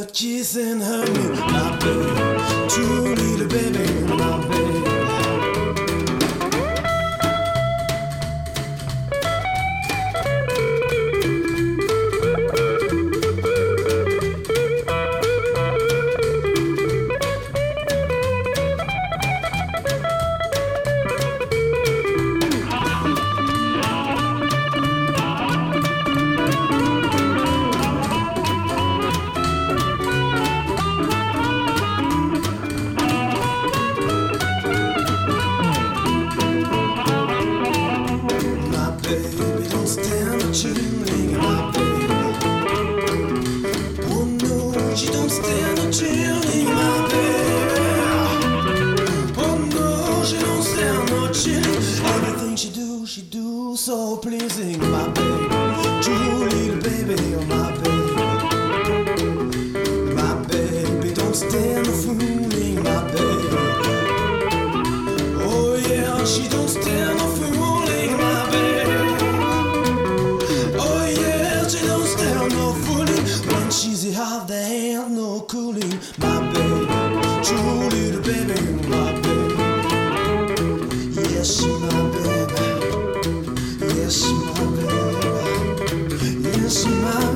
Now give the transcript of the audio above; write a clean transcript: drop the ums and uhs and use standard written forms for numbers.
kissing her new, my baby, true little baby, my baby. Baby, don't stand a chilling, my baby. Oh no, she don't stand a chilling, my baby. Oh no, she don't stand no chilling. Everything she do so pleasing, my baby. True little baby, oh my baby. My baby, don't stand no fooling, my baby. Oh yeah, she don't stand no fooling, my baby. When she's out there, ain't no cooling, my baby, true little baby, my baby. Yes, my baby. Yes, my baby. Yes, my